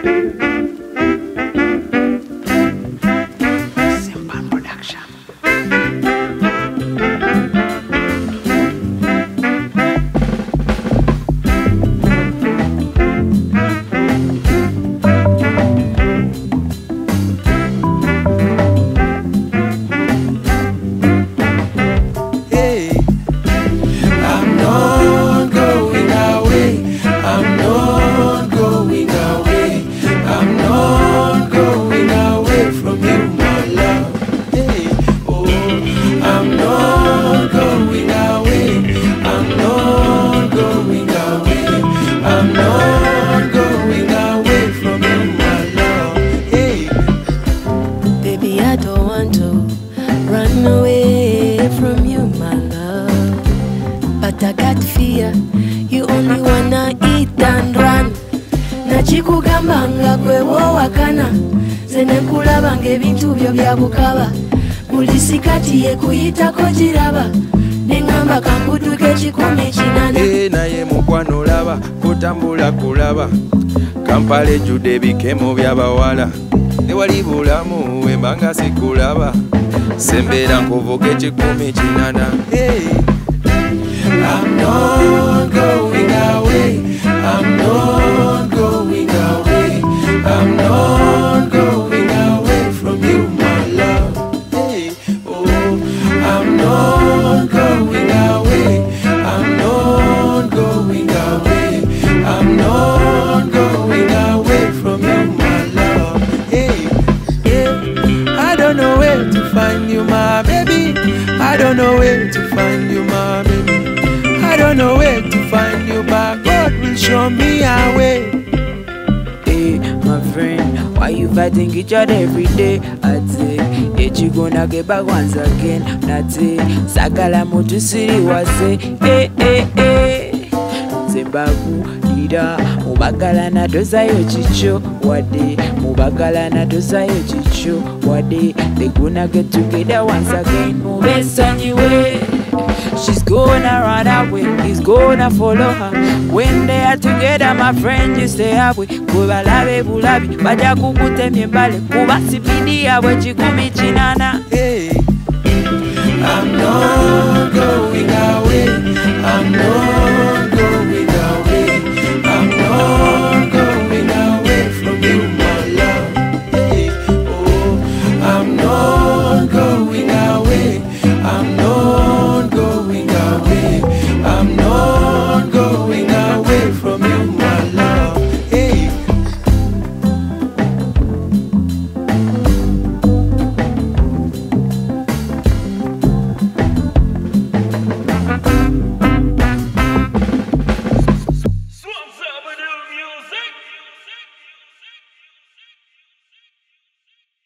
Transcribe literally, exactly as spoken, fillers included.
I got fear, you only wanna eat and run. Nachikugamba nga gwe wowakana, zene kulaba ng'ebintu byo bya bukaba. Buli sikati ye kuyitako giraba, nengamba kankutuke kikumi kinana. Ee naye mukwano olaba, kutambula kulaba, Kampala ejjudde ebikemo by'abawala. Tewali bulamu wembanga sikulaba, sembeera nkuvuga ekikumi kinana. Hey. I'm not going away, I'm not going away, I'm not going away from you, my love. Hey, oh, I'm not going away, I'm not going away, I'm not going away from you, my love. Hey, yeah, I don't know where to find you, my baby. I don't know where to find you, my baby. I don't know where to find you, but God will show me a way. Hey, my friend, why you fighting each other every day? I say, hey, you gonna get back once again. Nati, sakala mutu siri wase. Hey, hey, hey. Zembaku, dida, mubagala na doza yo chicho. Wade, mubagala na doza yo chicho. Wade, they gonna get together once again. Mube sonyi way. She's gonna run away, he's gonna follow her. When they are together, my friend, you stay away. Kuba labe bulabi, baja kukutemye mbale. Kuba sipidi yawe chikumi chinana. Hey, I'm not going away, I'm not